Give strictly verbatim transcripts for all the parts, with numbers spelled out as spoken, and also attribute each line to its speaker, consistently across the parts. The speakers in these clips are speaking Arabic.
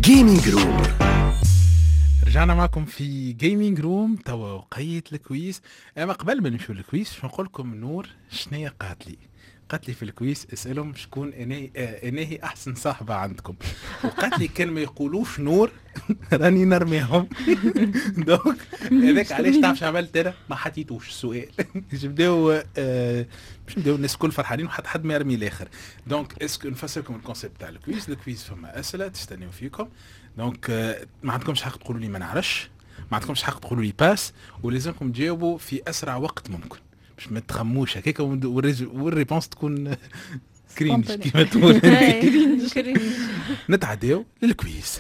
Speaker 1: جيمنج روم.
Speaker 2: رجعنا معكم في جيمنج روم. توا وقية الكويس. اما قبل ما نمشوا للكويس باش نقول لكم نور شنية قالت لي قالت لي في الكويس اسالهم شكون اني آه انهي احسن صاحبه عندكم، وقالت لي كان ما يقولوش نور راني نرميهم. دونك هذاك علاش تعرف عملت انا ما حطيتوش السؤال. باش نبداو آه باش نبداو الناس الكل فرحانين وحتى حد ما يرمي الاخر. دونك اسكو نفسركم الكونسيبت تاع الكويس. الكويس فما اسئله تستنيو فيكم. دونك آه ما عندكمش حق تقولوا لي ما نعرفش، ما عندكمش حق تقولوا لي باس، ولازمكم تجاوبوا في اسرع وقت ممكن باش ما تخموش هكاك والريبونس تكون كرينج كيما تقول. نتعداو للكويز.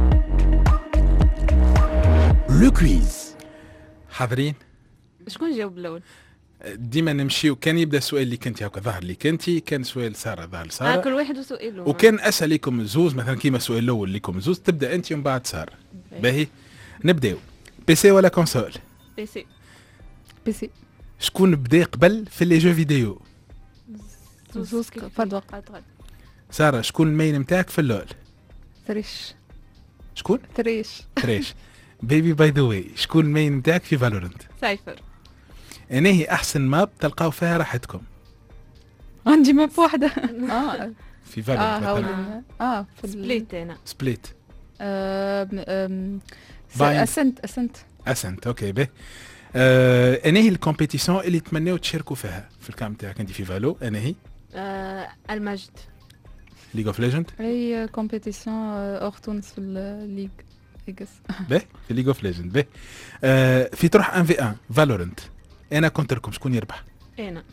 Speaker 1: لو كويز
Speaker 2: حاضرين؟
Speaker 3: شكون جاوب الاول؟
Speaker 2: ديما نمشيو. كان يبدا السؤال اللي كنتي هكا ظهر لي كنتي، كان سؤال ساره ظهر ساره.
Speaker 3: آه كل واحد وسؤاله.
Speaker 2: وكان اسال لكم زوز مثلا كيما السؤال الاول لكم زوز تبدا انت ومن بعد ساره. باهي نبداو. بي سي ولا كونسول؟
Speaker 3: بي سي.
Speaker 4: بي سي.
Speaker 2: شكون بدا قبل في لي جو فيديو؟
Speaker 4: زوز فرد وقت.
Speaker 2: ساره شكون المين نتاعك في اللول؟
Speaker 4: تريش.
Speaker 2: شكون؟
Speaker 4: تريش.
Speaker 2: تريش. بيبي باي ذا واي شكون المين نتاعك في فالورنت؟
Speaker 3: سايفر.
Speaker 2: انا هي احسن ماب تلقاو فيها راحتكم؟
Speaker 4: عندي ماب واحده. اه
Speaker 2: في فالورنت
Speaker 4: اه
Speaker 2: مثلا.
Speaker 4: اه في
Speaker 3: سبليت انا.
Speaker 2: سبليت.
Speaker 4: امم
Speaker 2: باين.
Speaker 4: اسنت اسنت
Speaker 2: اسنت اوكي به. آه انا هي الكومبيتيسيون اللي تمنيو تشاركوا فيها في الكام تاعك انت في فالو؟ انا هي
Speaker 3: آه المجد.
Speaker 2: ليج اوف ليجند.
Speaker 4: اي كومبيتيسيون اور تونس في الليج ايجس.
Speaker 2: به في ليج اوف ليجند. به آه في تروح واحد في واحد فالورنت انا كنت لكم شكون يربح؟
Speaker 3: انا.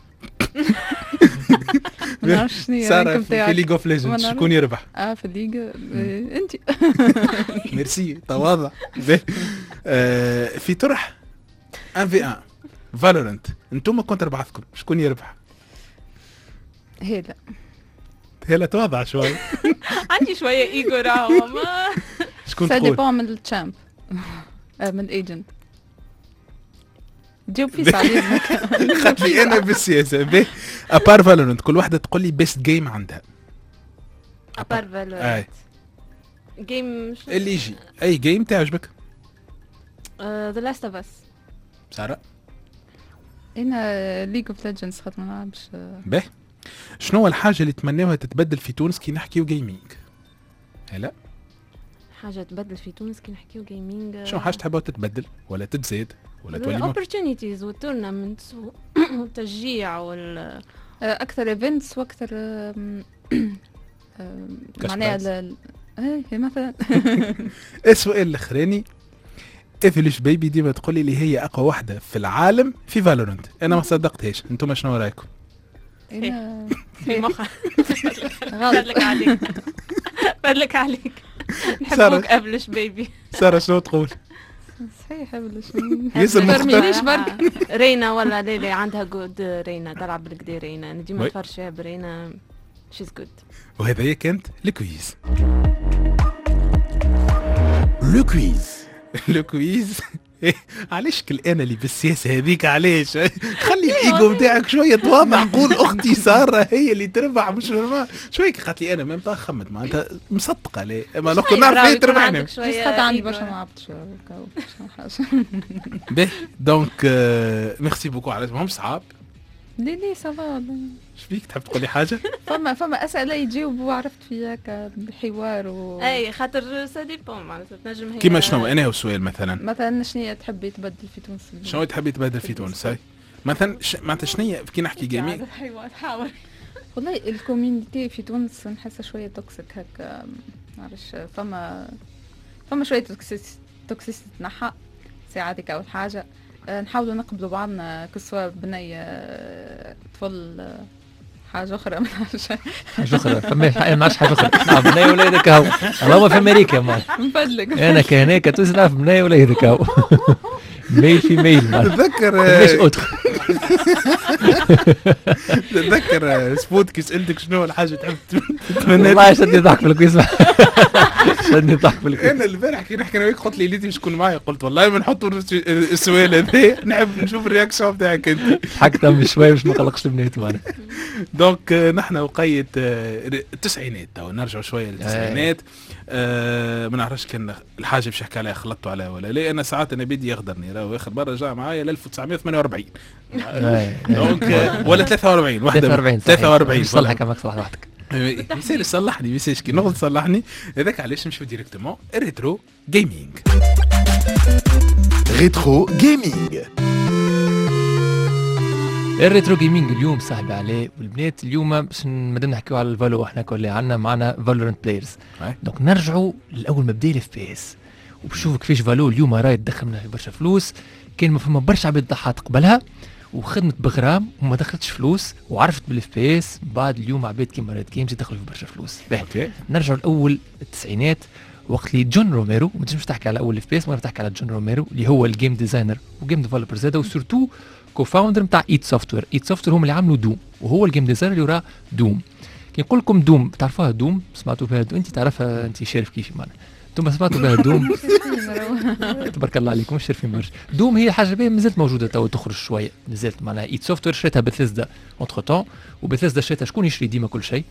Speaker 4: ما نعرفش شنو
Speaker 2: ساره في ليج اوف ليجند شكون يربح؟
Speaker 4: اه في الليج انت.
Speaker 2: ميرسي تواضع. به آه في تروح واحد في واحد فالورنت انتم كنت بعضكم شكون يربح؟
Speaker 4: هلا
Speaker 2: هلا تواضع شوي.
Speaker 3: عندي شويه ايجو راهو ما
Speaker 2: شكون
Speaker 4: سا
Speaker 2: تقول؟
Speaker 4: ديبون من التشامب من الايجنت. جاوب في سعيد.
Speaker 2: خاطر لي انا بالسياسه. به ابار فالورنت كل واحده تقول لي بيست جيم عندها.
Speaker 3: ابار فالورنت جيم
Speaker 2: اللي يجي اي جيم تعجبك؟
Speaker 3: ذا لاست اوف اس.
Speaker 2: ساره؟
Speaker 4: انا ليج اوف ليجندز خاطر ما نلعبش.
Speaker 2: به شنو الحاجه اللي تمناوها تتبدل في تونس كي نحكيو جيمنج؟ هلا
Speaker 3: حاجه تبدل في تونس كي نحكيو جيمنج.
Speaker 2: شنو حاجه تحبوا تتبدل ولا تتزاد ولا تولي مو...
Speaker 3: opportunities والتورنمنتس والتشجيع وال
Speaker 4: اكثر ايفنتس واكثر معناها ايه مثلا.
Speaker 2: السؤال الاخراني ايفليش بيبي ديما تقول لي اللي هي اقوى واحده في العالم في فالورنت. انا ما صدقتهاش. انتم شنو رايكم؟
Speaker 4: انا
Speaker 3: في مخ
Speaker 4: غلط.
Speaker 3: بدلك عليك بدلك عليك نحبوك ابلش بيبي.
Speaker 2: ساره شنو تقول؟
Speaker 4: صحيح ابلش.
Speaker 2: ياسر
Speaker 4: ترمينيش
Speaker 3: برك. رينا ولا ليلي عندها جود. رينا تلعب بالكدا. رينا انا ديما نتفرج فيها برينا شيز جود.
Speaker 2: وهذا هي كانت الكويز.
Speaker 1: لو كويز.
Speaker 2: لو كويز. علاش كل انا اللي بالسياسه هذيك علاش؟ خلي الايجو نتاعك شويه تواضع. قول اختي ساره هي اللي تربح مش نورمال. شويه قالت لي انا ما نبقى خمت معناتها مصدقه ليه ما نقدر نعرف هي تربحني.
Speaker 4: بس خاطر عندي برشا ما عبطش حاجه.
Speaker 2: باهي دونك ميرسي بوكو على اسمهم صعاب.
Speaker 4: لي لي سافا.
Speaker 2: شبيك تحب تقولي حاجه؟
Speaker 4: فما فما اسئله يجاوبوا عرفت فيك بحوار و
Speaker 3: اي خاطر سا ديبون معناتها تنجم هي
Speaker 2: كيما شنو انا هو السؤال مثلا
Speaker 4: مثلا شنو تحبي يتبدل في تونس؟
Speaker 2: شنو تحبي تبدل في تونس؟ هاي مثلا ش... معناتها شنو كي نحكي جيمنج
Speaker 3: حوار حاول.
Speaker 4: والله الكوميونيتي في تونس نحسها شويه توكسيك هكا. معرفش فما فما شويه توكسيس توكسيس تنحى ساعاتك اول حاجه. نحاولوا نقبلوا بعضنا كسوا بني طفل حاجه اخرى. ما نعرفش
Speaker 5: حاجه اخرى. فما ما نعرفش حاجه اخرى. بني وليدك هو اللهم في امريكا ما
Speaker 4: نفدلك.
Speaker 5: انا كهناك تسنع في بني وليدك هو. ميل في ميل.
Speaker 2: تذكر
Speaker 5: مش اوتر.
Speaker 2: تتذكر سبوتك سألتك شنو الحاجة تحب تتمنى؟
Speaker 5: والله شدني ضحك في الكويس شدني ضحك في الكويس.
Speaker 2: انا البارح كي نحكي انا وياك قلت لي ليتي مش تكون معايا، قلت والله ما نحطوا السؤال هذا نحب نشوف الرياكشن تاعك انت.
Speaker 5: حكتها شويه باش ما نقلقش البنات معنا.
Speaker 2: دونك نحن وقيت التسعينات، تو نرجعوا شويه للتسعينات. آه ما نعرفش كان الحاجه باش نحكي عليها خلطتوا عليها ولا لا. انا ساعات انا بدي يغدرني، راهو اخر مره جاء معايا ل ألف وتسعمائة وثمانية وأربعين دونك ولا ثلاثة وأربعين واحده
Speaker 5: ثلاثة وأربعين
Speaker 2: ثلاثة وأربعين
Speaker 5: صلحك كما تصلح وحدك.
Speaker 2: يسال صلحني ميساج كي نغلط صلحني. هذاك علاش نمشيو ديريكتومون ريترو جيمنج.
Speaker 1: ريترو جيمنج.
Speaker 5: الريترو جيمنج اليوم صاحبي عليه والبنات. اليوم باش مادام نحكيو على الفالو احنا كل عندنا معنا فالورنت بلايرز. دونك نرجعوا لاول ما بدا الاف بي اس وبشوف كيفاش فالو اليوم راهي تدخل منها برشا فلوس. كان ما فما برشا عباد ضحات قبلها وخدمت بغرام وما دخلتش فلوس وعرفت بالاف بي اس. بعد اليوم عباد كيما ريد جيمز يدخلوا في برشا فلوس. اوكي نرجعوا لاول التسعينات وقت اللي جون روميرو، ما تنجمش تحكي على اول اف بي اس ما تحكي على جون روميرو اللي هو الجيم ديزاينر وجيم ديفلوبر زاده وسورتو كوفاوندر نتاع ايت سوفتوير. ايت سوفتوير هم اللي عملوا دوم وهو الجيم ديزاينر اللي وراه دوم. كي نقول لكم دوم تعرفوها دوم سمعتوا بها انت تعرفها انت شارف كيفي معنا انتم سمعتوا بها دوم تبارك الله عليكم الشرفي مرج. دوم هي حاجه باهيه مازالت موجوده تو تخرج شويه مازالت معناها ايت سوفتوير شريتها بثيسدا اونتر تون وبثيسدا شريتها شكون يشري ديما كل شيء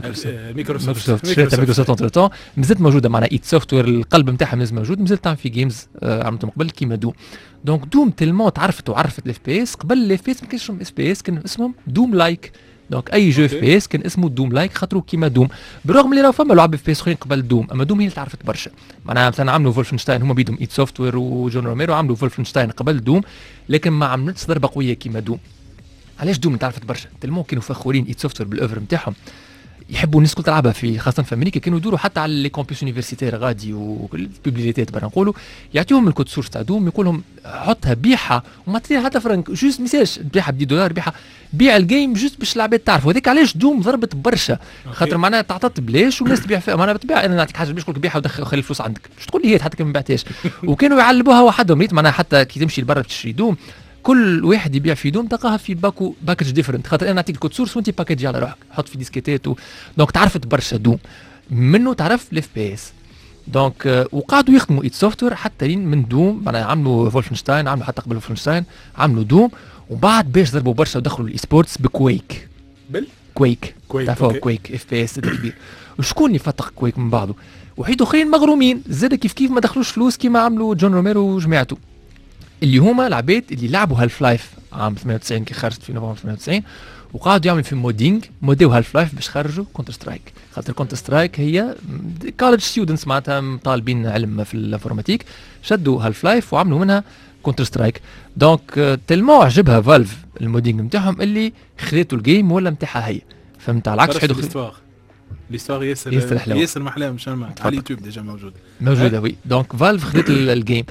Speaker 5: مايكروسوفت شريتها مايكروسوفت اونتر تون مازالت موجوده معناها ايت سوفتوير القلب نتاعها مازال موجود مازالت تعمل في جيمز آه عملتهم قبل كيما دوم. دونك دوم تلمون تعرفت وعرفت الاف بي اس. قبل الاف بي اس ما كانش اسمهم اف بي اس كان اسمهم دوم لايك. دونك اي جو اف بي اس كان اسمه دوم لايك خاطرو كيما دوم بالرغم اللي راه فما لعب اف بي اس اخرين قبل دوم اما دوم هي اللي تعرفت برشا. معناها مثلا عملوا فولفنشتاين هما بيدهم ايت سوفتوير وجون روميرو عملوا فولفنشتاين قبل دوم لكن ما عملتش ضربه قويه كيما دوم. علاش دوم تعرفت برشا تلمون كانوا فخورين ايت سوفتوير بالاوفر نتاعهم يحبوا الناس كل تلعبها في خاصه في امريكا. كانوا يدوروا حتى على لي كامبيوس يونيفرسيتير غادي والبيبليتيات برا نقولوا يعطيهم الكود سورس تاع دوم يقول لهم حطها بيعها وما تعطيها حتى فرنك جوست ميساج بيعها ب دولار بيعها بيع الجيم جوست باش العباد تعرف. وهذاك علاش دوم ضربت برشا خاطر معناها تعطت بلاش والناس تبيع فيها. معناها بتبيع انا نعطيك حاجه باش نقول لك بيعها ودخل خلي الفلوس عندك مش تقول لي هي حتى كان ما بعتهاش. وكانوا يعلبوها وحدهم ريت معناها حتى كي تمشي لبرا تشري دوم كل واحد يبيع في دوم تلقاها في باكو باكج ديفرنت خاطر انا نعطيك الكود سورس وانت باكج على روحك حط في ديسكيتات و... دونك تعرفت برشا دوم منه تعرف الاف بي اس. دونك آه وقعدوا يخدموا ايت سوفتوير حتى لين من دوم معناها عملوا فولفنشتاين عملوا حتى قبل فولفنشتاين عملوا دوم وبعد باش ضربوا برشا ودخلوا الاي سبورتس بكويك بال كويك تعرفوا كويك اف بي اس كبير. وشكون اللي فتق كويك من بعضه وحيد اخرين مغرومين زاد كيف كيف ما دخلوش فلوس كيما عملوا جون روميرو وجماعته اللي هما العباد اللي لعبوا هالف لايف عام ثمانية وتسعين كي خرجت في نوفمبر ثمانية وتسعين وقعدوا يعملوا في مودينغ موديو هالف لايف باش خرجوا كونتر سترايك خاطر كونتر سترايك هي كولج ستودنتس معناتها طالبين علم في الانفورماتيك شدوا هالف لايف وعملوا منها كونتر سترايك. دونك تلمو عجبها فالف المودينغ نتاعهم اللي خذيتوا الجيم ولا نتاعها هي فهمت على العكس حدو
Speaker 2: ليستوار ياسر ياسر ياسر محلاها مش على اليوتيوب ديجا موجود موجوده
Speaker 5: وي. دونك فالف خذت الجيم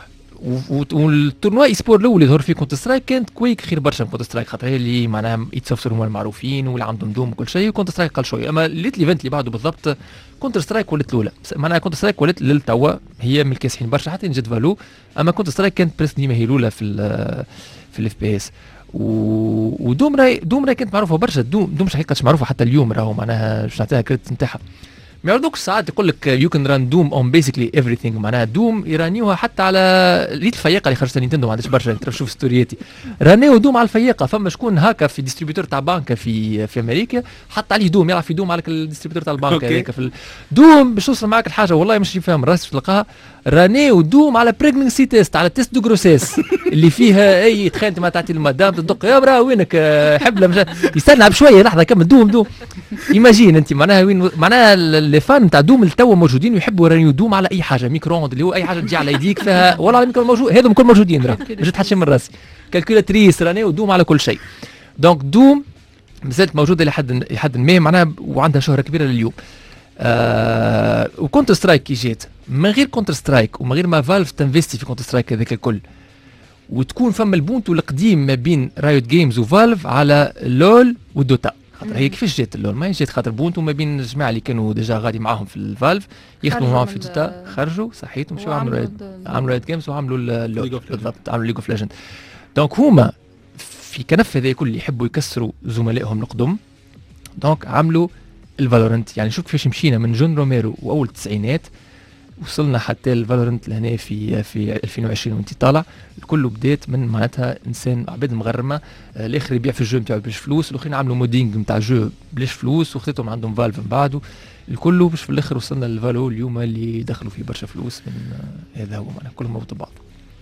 Speaker 5: والتورنوا اي سبور الاول اللي ظهر فيه كونتر سترايك كانت كويك خير برشا من كونتر سترايك خاطر هي اللي معناها ايت سوفتوير هما المعروفين واللي عندهم دوم وكل شيء وكونتر سترايك قل شويه. اما ليت الايفنت اللي بعده بالضبط كونتر سترايك ولات الاولى معناها كونتر سترايك ولات للتوا هي من الكاسحين برشا حتى نجد فالو اما كونتر سترايك كانت بريس ديما هي الاولى في ال في الاف بي اس. ودوم راي دوم راي كانت معروفه برشا. دوم دوم مش حقيقه معروفه حتى اليوم راهو معناها باش نعطيها كريدت نتاعها. ما يردوكش ساعات يقول لك يو كان ران دوم اون بيسيكلي ايفريثينغ معناها دوم يرانيوها حتى على ريت الفياقه اللي خرجت نينتندو ما عندهاش برشا ترى شوف ستورياتي رانيو دوم على الفياقه. فما شكون هاكا في ديستريبيوتور تاع بنكه في في امريكا حط عليه دوم يلعب في دوم على الديستريبيوتور تاع البنكه هذاك في دوم باش توصل معك الحاجه والله مش فاهم راسي تلقاها رانيو دوم على بريغنسي تيست على تيست دو جروسيس اللي فيها اي تخيل ما تعطي المدام تدق يا برا وينك حبله مش يستنى بشويه لحظه كمل دوم دوم ايماجين انت معناها وين معناها لي فان تاع دوم التوا موجودين ويحبوا رانيو دوم على اي حاجه ميكرووند اللي هو اي حاجه تجي على يديك فيها والله الميكرو موجود هذم كل موجودين راه مش تحشم من راسي كالكولاتريس رانيو دوم على كل شيء. دونك دوم مازالت موجوده لحد لحد ما معناها وعندها شهره كبيره لليوم. آه وكونتر سترايك كي جات من غير كونتر سترايك ومن غير ما فالف تنفستي في كونتر سترايك هذاك الكل وتكون فما البونتو القديم ما بين رايوت جيمز وفالف على لول ودوتا خاطر هي كيفاش جات اللول ما جات خاطر بونتو ما بين الجماعه اللي كانوا ديجا غادي معاهم في الفالف يخدموا معاهم في دوتا خرجوا صحيت ومشاو عملوا عملوا رايوت جيمز وعملوا بالضبط عملوا ليج اوف ليجند. دونك هما في كنف هذا كل يحبوا يكسروا زملائهم القدم، دونك عملوا الفالورنت. يعني شوف كيفاش مشينا من جون روميرو واول التسعينات وصلنا حتى الفالورنت لهنا في في ألفين وعشرين وانت طالع. الكل بدات من معناتها انسان عباد مغرمه، الاخر يبيع في الجو نتاعو بلاش فلوس، الاخرين عملوا مودينغ نتاع جو بلاش فلوس وخذتهم عندهم فالف من بعده الكل، باش في الاخر وصلنا للفالو اليوم اللي دخلوا فيه برشا فلوس من هذا هو معناها كلهم مربوط ببعض.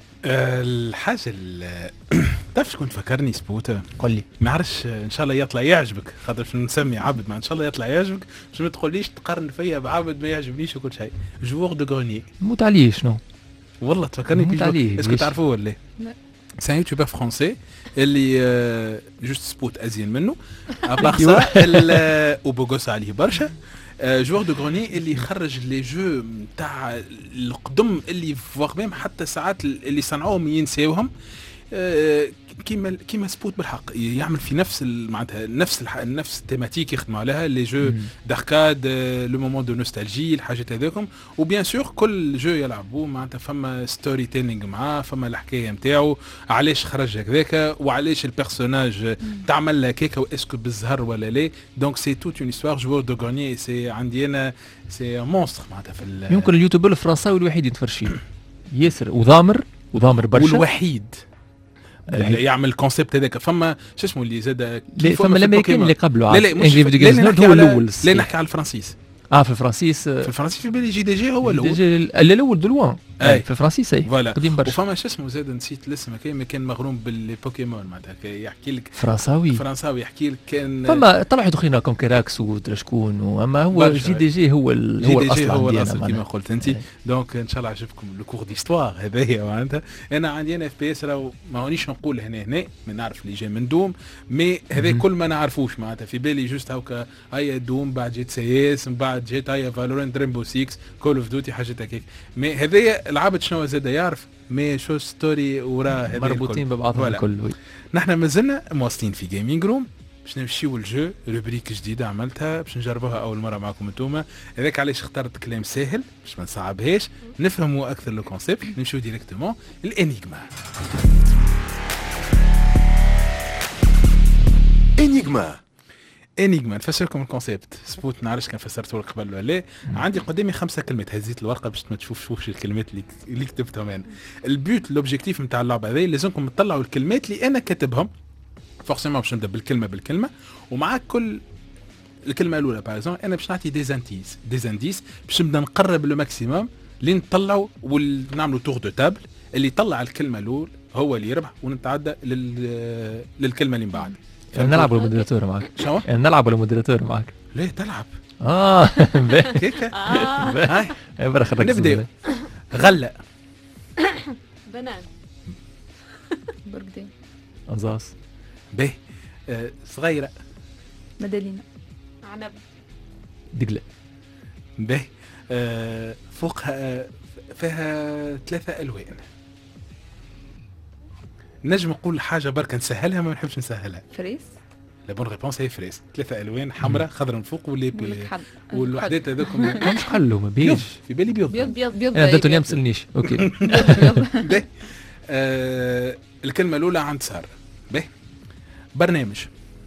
Speaker 2: الحاجه تعرف شكون فكرني سبوته؟
Speaker 5: قل لي.
Speaker 2: ما عرفش ان شاء الله يطلع يعجبك، خاطر شنو نسمي عبد، ما ان شاء الله يطلع يعجبك، باش ما تقوليش تقارن فيا بعبد ما يعجبنيش وكل شيء. جوور دو غروني.
Speaker 5: موت عليه شنو؟
Speaker 2: والله تفكرني بيه. اسكو تعرفوه ولا
Speaker 4: لا؟
Speaker 2: سي ان يوتيوبر فرونسي اللي جوست سبوت ازين منه ابارسا وبوغوس عليه برشا. جوور دو غروني اللي خرج لي جو نتاع القدم اللي فواغ ميم حتى ساعات اللي صنعوهم ينساوهم، كيما كيما سبوت بالحق يعمل في نفس معناتها نفس نفس التيماتيك يخدموا عليها لي جو داركاد، لو مومون دو نوستالجي، الحاجات هذوكم. وبيان سور كل جو يلعبوه معناتها فما ستوري تيلينغ معاه، فما الحكايه نتاعو علاش خرج هكذاك وعلاش البيرسوناج تعمل هكاك واسكو بالزهر ولا لا. دونك سي توت اون هيستوار. جوور دو غروني سي عندي انا سي مونستر معناتها في
Speaker 5: يمكن اليوتيوبر الفرنساوي الوحيد يتفرج فيه ياسر وضامر وضامر برشا
Speaker 2: والوحيد اللي يعمل الكونسيبت هذاك. فما شو اسمه اللي زاد
Speaker 5: فما الامريكان اللي قبله
Speaker 2: لا لا مش
Speaker 5: هو الاول.
Speaker 2: لا نحكي على الفرنسيس.
Speaker 5: اه في الفرنسيس
Speaker 2: في الفرنسيس في بالي جي دي جي هو الاول.
Speaker 5: الاول دولوان في الفرنسيس اي قديم برشا.
Speaker 2: وفما شو اسمه زاد نسيت الاسم، كان كان مغروم بالبوكيمون معناتها يحكي لك
Speaker 5: فرنساوي
Speaker 2: فرنساوي يحكي لك كان
Speaker 5: فما طلعوا اخرين كوم كراكس وشكون، واما هو جي دي جي هو ال هو الاصل
Speaker 2: هو الاصل كما قلت انت. دونك ان شاء الله عجبكم لو كور ديستوار هذايا معناتها. انا عندي انا اف بي اس راهو ما هونيش نقول هنا هنا ما نعرف اللي جاي من دوم، مي هذا كل ما نعرفوش معناتها في بالي جوست هاكا هيا دوم بعد جيت سي اس من بعد جيت هيا فالورنت ريمبو ستة كول اوف ديوتي حاجات هكاك. مي هذايا العبد شنو زاد يعرف مي شو ستوري وراه
Speaker 5: مربوطين ببعضهم الكل.
Speaker 2: نحن مازلنا مواصلين في جيمنج روم باش نمشيو الجو روبريك جديده عملتها باش نجربوها اول مره معكم انتوما. هذاك علاش اخترت كلام ساهل باش ما نصعبهاش نفهموا اكثر لو كونسيبت. نمشيو ديريكتومون الانيغما.
Speaker 1: انيغما
Speaker 2: انيغما نفسر لكم الكونسيبت. سبوت نعرفش كان فسرته لك قبل ولا لا. عندي قدامي خمسه كلمات، هزيت الورقه باش ما تشوفوش الكلمات اللي اللي كتبتهم انا. البيوت لوبجيكتيف نتاع اللعبه هذه لازمكم تطلعوا الكلمات اللي انا كاتبهم فورسيمون باش نبدا بالكلمه بالكلمه، ومع كل الكلمه الاولى باغ انا باش نعطي دي زانتيز دي زانديس باش نبدا نقرب لو ماكسيموم لين نطلعوا ونعملوا تور دو تابل. اللي يطلع الكلمه الاولى هو اللي يربح ونتعدى لل... للكلمه اللي من بعد.
Speaker 5: نلعب ولا مودريتور معك؟
Speaker 2: شو؟
Speaker 5: نلعب ولا مودريتور معك؟
Speaker 2: ليه تلعب؟
Speaker 5: اه
Speaker 2: هيك
Speaker 5: هاي برا خرجت.
Speaker 2: نبدا. غله
Speaker 3: بنان
Speaker 4: برقدين
Speaker 5: انزاس
Speaker 2: به آه صغيره
Speaker 4: مدالينا
Speaker 3: عنب
Speaker 5: دقله
Speaker 2: به آه فوقها آه فيها ثلاثه الوان. نجم نقول حاجه بركه نسهلها ما نحبش نسهلها.
Speaker 4: فريس.
Speaker 2: لا بون ريبونس هي فريس. ثلاثه الوان حمراء خضراء من فوق واللي والوحدات هذوكم
Speaker 5: مش حلو ما بيش
Speaker 2: في بالي بيض
Speaker 4: بيض بيض بيض.
Speaker 5: انا درتو اليوم تسالنيش اوكي.
Speaker 2: به آه الكلمه الاولى عند ساره. به برنامج.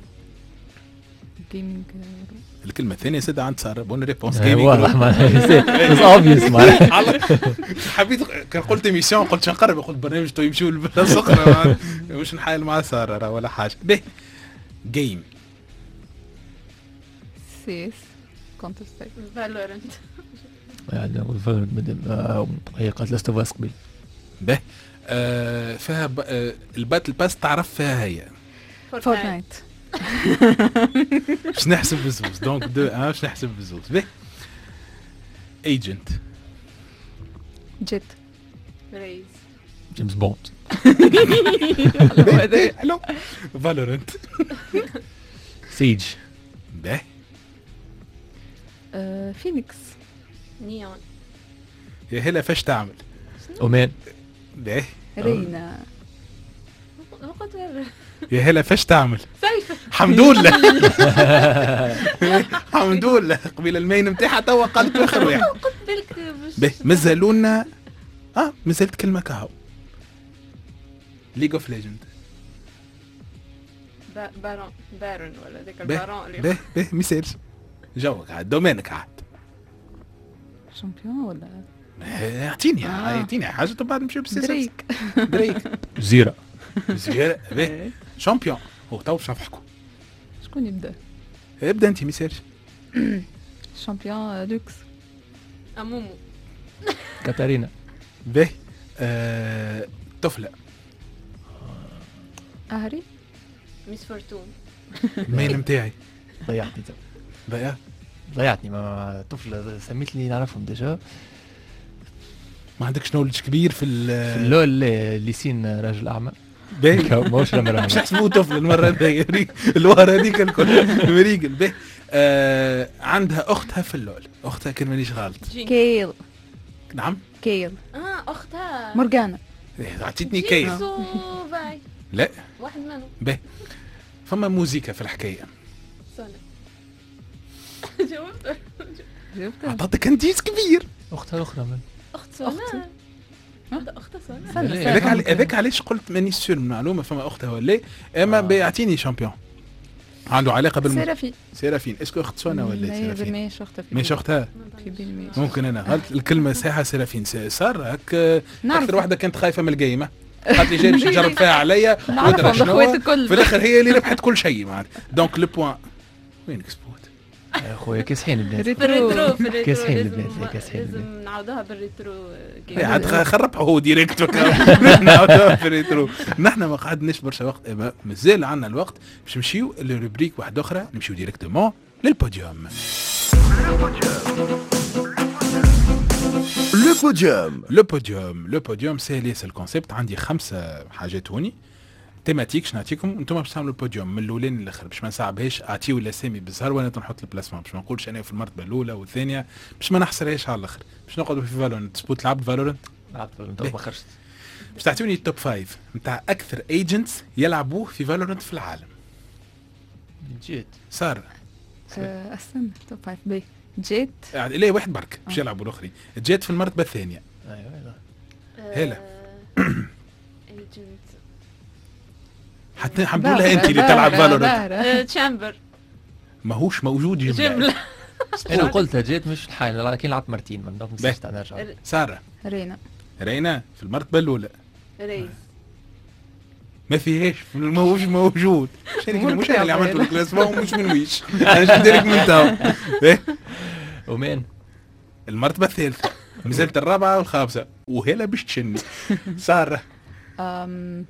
Speaker 4: جيمنج.
Speaker 2: الكلمه الثانيه سيده عند ساره بون ريبونس
Speaker 5: جيمنج. واضح ما بس اوبفيس
Speaker 2: حبيت كان قلت ميسيون قلت نقرب قلت برنامج تو يمشيو للسخره مش نحايل مع ساره ولا حاجه. به جيم.
Speaker 4: سيس كونتر سترايك.
Speaker 3: فالورنت.
Speaker 5: يعني فالورنت مدام هي قالت لاست اوف قبل.
Speaker 2: به آه فيها ب... آه الباتل باس تعرف فيها هي
Speaker 4: فورتنايت.
Speaker 2: باش نحسب بزوز دونك دو اه باش نحسب بزوز. به ايجنت.
Speaker 4: جيت.
Speaker 3: ريز.
Speaker 5: جيمس بوند.
Speaker 2: حلو. فالورنت.
Speaker 5: سيج.
Speaker 2: به
Speaker 4: فينيكس.
Speaker 3: نيون.
Speaker 2: يا هلا فاش تعمل؟
Speaker 5: اومان.
Speaker 2: به
Speaker 4: رينا.
Speaker 2: يا هلا فاش تعمل؟
Speaker 3: سيف.
Speaker 2: حمد لله. حمد لله قبيل المين نتاعها توا قالت اخر واحد.
Speaker 3: قلت بالك
Speaker 2: به مازالوا لنا اه مازالت كلمه كهو. ليج اوف ليجند.
Speaker 3: بارون بارون ولا ذاك
Speaker 2: به
Speaker 3: البارون اللي
Speaker 2: به به ميسالش جوك عاد دومينك عاد
Speaker 4: شامبيون ولا
Speaker 2: آه، اعطيني
Speaker 4: آه.
Speaker 2: اعطيني حاجه طب بعد نمشيو بالسلسله
Speaker 4: دريك.
Speaker 2: دريك
Speaker 5: زيرة.
Speaker 2: زيادة به شامبيون هو تو باش نضحكوا
Speaker 4: شكون يبدا؟
Speaker 2: ابدا انت ميسالش
Speaker 4: شامبيون لوكس.
Speaker 3: امومو
Speaker 5: كاتارينا.
Speaker 2: به آه، طفله
Speaker 4: اهري.
Speaker 3: ميس فورتون
Speaker 2: الميل نتاعي
Speaker 5: ضيعتني تو.
Speaker 2: بقى
Speaker 5: ضيعتني ما طفل سميت لي نعرفهم ديجا.
Speaker 2: ما عندكش نولج كبير في ال
Speaker 5: في اللول اللي سين راجل اعمى.
Speaker 2: به
Speaker 5: ماهوش رمران.
Speaker 2: مش نحسبوه طفل المره هذيا الوهره هذيك الكل مريقل به آه، عندها اختها في اللول اختها كان مانيش غلط
Speaker 3: جين
Speaker 4: كيل.
Speaker 2: نعم
Speaker 4: كيل.
Speaker 3: اه اختها
Speaker 4: مورغانا.
Speaker 2: إيه، عطيتني كيف
Speaker 3: جيسو باي
Speaker 2: لا
Speaker 3: واحد منهم
Speaker 2: به فما موزيكا في الحكايه
Speaker 3: سونا جاوبت
Speaker 4: جبت.
Speaker 2: عطاتك انديس كبير
Speaker 5: اختها الاخرى من
Speaker 3: اخت سونا
Speaker 4: أختي.
Speaker 3: هذا اخت سونا
Speaker 4: سنة
Speaker 5: لا،
Speaker 4: سنة.
Speaker 2: هذاك على- هذاك علاش قلت مانيش سير من المعلومه فما اختها ولا اما
Speaker 5: آه.
Speaker 2: بيعطيني شامبيون عنده علاقه بالم
Speaker 4: سيرافي.
Speaker 2: سيرافين اسكو اخت سونا ولا
Speaker 4: لا،
Speaker 2: سيرافين
Speaker 4: ماهيش اختها في
Speaker 2: مش
Speaker 4: بالي.
Speaker 2: اختها
Speaker 4: في بالي ماهيش.
Speaker 2: ممكن انا غلط الكلمه صحيحه سيرافين س- صار هك آه،
Speaker 4: نعرف.
Speaker 2: اكثر واحده كانت خايفه من القايمه قالت لي جاي باش نجرب فيها عليا وأدرى
Speaker 4: نعرفهم
Speaker 2: شنو.
Speaker 4: الاخوات الكل.
Speaker 2: في الاخر هي اللي ربحت كل شيء معناتها دونك لو بوان وينك سبوت
Speaker 5: يا خويا كاسحين البنات.
Speaker 3: في الريترو في الريترو
Speaker 5: كاسحين
Speaker 3: لازم
Speaker 5: البنات، كاسحين
Speaker 3: لازم
Speaker 5: البنات.
Speaker 3: نعاودوها بالريترو
Speaker 2: إيه،
Speaker 3: جيم.
Speaker 2: عاد خ- خربها هو ديريكت نعاودوها في الريترو نحن ما قعدناش برشا وقت إما مازال عندنا الوقت باش نمشيو لروبريك واحده اخرى نمشيو ديريكتومون للبوديوم
Speaker 1: Le podium.
Speaker 2: لو بوديوم لو بوديوم سي سي الكونسيبت عندي خمسه حاجات هوني تيماتيك شنو نعطيكم انتم باش تعملوا البوديوم من الاولين للاخر باش ما نصعبهاش اعطيو الاسامي بالزهر وانا تنحط البلاسمون باش ما نقولش انا في المرتبه الاولى والثانيه باش ما نحصرهاش على الاخر باش نقعدوا في فالورنت سبوت لعبت فالورنت
Speaker 5: انت ما خرجت.
Speaker 2: باش تعطيوني التوب فايف نتاع اكثر ايجنتس يلعبوه في فالورنت في العالم
Speaker 5: جيت.
Speaker 2: صار
Speaker 4: آه، استنى توب فايف بي. جيت.
Speaker 2: يعني لا واحد برك باش يلعبوا الاخرين جات في المرتبه الثانيه
Speaker 5: ايوه
Speaker 2: هلا.
Speaker 3: ايجنت
Speaker 2: حتى الحمد لله انت اللي تلعب فالورنت
Speaker 3: تشامبر
Speaker 2: ماهوش موجود جمله
Speaker 3: جمله
Speaker 5: انا قلت جيت مش الحال لكن لعبت مرتين من دونك نسيت نرجع.
Speaker 2: ساره
Speaker 4: رينا.
Speaker 2: رينا في المرتبه الاولى
Speaker 3: ريس
Speaker 2: ما فيهاش ماهوش موجود شركة
Speaker 4: مو
Speaker 2: مش انا اللي
Speaker 4: بتاع
Speaker 2: عملت
Speaker 4: بالي.
Speaker 2: الكلاسمون ومش من ويش انا جبت لك من تو إيه؟
Speaker 5: ومين؟
Speaker 2: المرتبه الثالثه نزلت الرابعه والخامسه وهلا باش تشني ساره
Speaker 4: أم...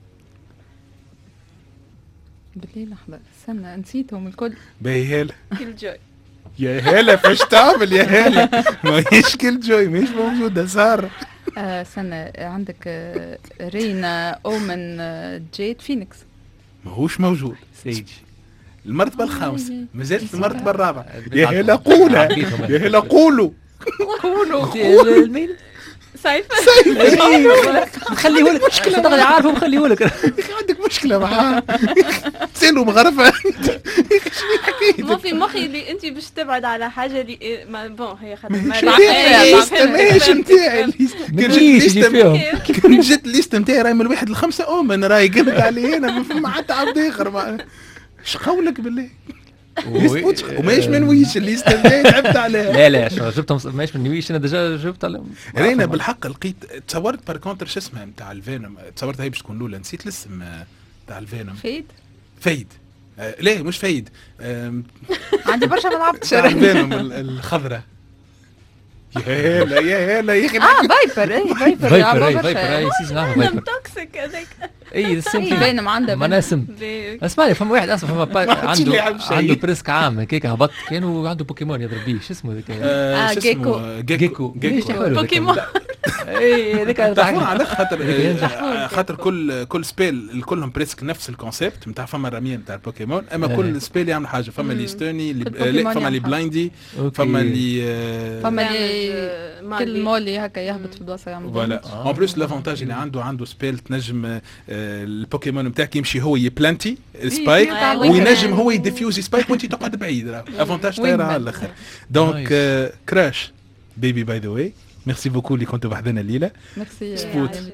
Speaker 4: بالليل لحظة استنى نسيتهم الكل.
Speaker 2: باهي هلا
Speaker 3: كل جوي
Speaker 2: يا هلا فاش تعمل يا هلا ما يشكل جوي مش موجوده ساره
Speaker 4: آه، استنى عندك آه، رينا اومن آه، جيد فينيكس.
Speaker 2: ماهوش موجود
Speaker 5: سيج.
Speaker 2: المرتبه الخامسه
Speaker 4: آه،
Speaker 2: مازالت في المرتبه الرابعه
Speaker 5: عبيت
Speaker 2: يا
Speaker 5: عنكم.
Speaker 2: هلا قولها
Speaker 5: عبيتهم
Speaker 2: يا هلا قولوا
Speaker 3: قولوا
Speaker 5: المين؟
Speaker 3: سايفة
Speaker 5: نخليه لك مشكلة تغني عارفه نخليه لك.
Speaker 2: يا اخي عندك مشكله معاه سيلو مغرفه انت يا اخي شنو حكيت
Speaker 3: مو في مخي اللي انت باش تبعد على حاجه اللي ما بون هي خاطر ما
Speaker 2: مش الليست ماهيش نتاعي الليست كان جات
Speaker 5: مانيش يجي
Speaker 2: الليست
Speaker 5: فيهم.
Speaker 2: كان جات الليست نتاعي راهي من الواحد لخمسه اومن راهي قلت علي انا ما فما حتى عبد اخر ما- اش قولك بالله يسبوت وماش من ويش الليست نتاعي تعبت عليها
Speaker 5: لا لا شو جبتهم ماش من نويش انا ديجا جبت على
Speaker 2: رينا بالحق لقيت تصورت بار كونتر شو اسمها نتاع الفينوم تصورت هي باش تكون الاولى نسيت الاسم آه، نتاع الفينوم
Speaker 4: فيد.
Speaker 2: فايد آه ليه مش فايد آم،
Speaker 4: عندي برشا ما لعبتش.
Speaker 2: نتاع الفينوم ال- الخضراء يا هلا يا هلا يا اخي
Speaker 4: اه فايبر اي فايبر
Speaker 5: فايبر
Speaker 4: يلعبوا
Speaker 5: اي
Speaker 4: برشا.
Speaker 5: فايبر اي سيزون عارفه فايبر
Speaker 3: توكسيك هذاك
Speaker 5: اي السم
Speaker 4: اي بينهم عندها
Speaker 5: ما ناسم
Speaker 3: بي-
Speaker 5: اسمعني فما واحد اصلا فما با-
Speaker 2: عادش اللي
Speaker 5: عنده
Speaker 2: يلعب شيء.
Speaker 5: عنده بريسك عام هكاك هبط كان وعنده بوكيمون يضرب بيه شو اسمه ذاك
Speaker 2: آه،
Speaker 4: آه،
Speaker 2: شو
Speaker 4: جيكو.
Speaker 2: اسمه؟
Speaker 5: جيكو ليش
Speaker 2: جيكو
Speaker 5: حلو
Speaker 3: بوكيمون.
Speaker 5: اي هذاك
Speaker 2: تعرفون على خاطر
Speaker 5: ينجح.
Speaker 2: آه، خاطر كل كل سبيل كلهم بريسك نفس الكونسيبت نتاع فما الرميه نتاع البوكيمون اما
Speaker 5: إيه.
Speaker 2: كل سبيل يعمل حاجه فما اللي ستوني اللي
Speaker 4: البوكيمون
Speaker 2: لا، فما اللي
Speaker 4: يعمل
Speaker 2: بلايندي
Speaker 5: أوكي.
Speaker 2: فما اللي آه،
Speaker 4: فما
Speaker 3: يعمل،
Speaker 4: اللي
Speaker 3: آه، مالي.
Speaker 4: كل مولي هكا يهبط في بلاصه يعمل
Speaker 2: فوالا
Speaker 5: آه.
Speaker 2: اون بليس لافونتاج اللي عنده عنده سبيل تنجم آه، البوكيمون نتاعك يمشي هو يبلانتي سبايك
Speaker 3: آه،
Speaker 2: وينجم هو يديفيوزي سبايك وانت تقعد بعيد افونتاج طايره على الاخر دونك كراش بيبي باي ذا واي ميرسي بوكو اللي كنتوا بحذنا الليله
Speaker 4: ميرسي
Speaker 2: سبوت.
Speaker 4: يا عائلتي.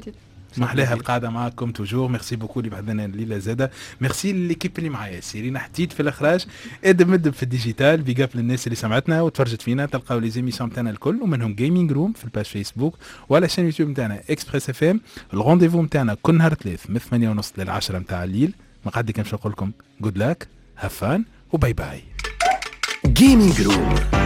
Speaker 2: محلاها القاعده معكم توجور. ميرسي بوكو اللي بعدنا الليله زاده. ميرسي لليكيب اللي معايا، سيرين حديد في الاخراج، ادم مدب في الديجيتال. بيقاب للناس اللي سمعتنا وتفرجت فينا. تلقاو لي زيميسيون تاعنا الكل ومنهم جيمنج روم في الباج فيسبوك وعلى شان يوتيوب نتاعنا اكسبريس اف ام. الرونديفو نتاعنا كل نهار ثلاث من ثمانية ونص للعشرة نتاع الليل. ما قعدي كنمشي نقول لكم جود لاك هاف فان وباي باي.
Speaker 1: جيمنج روم.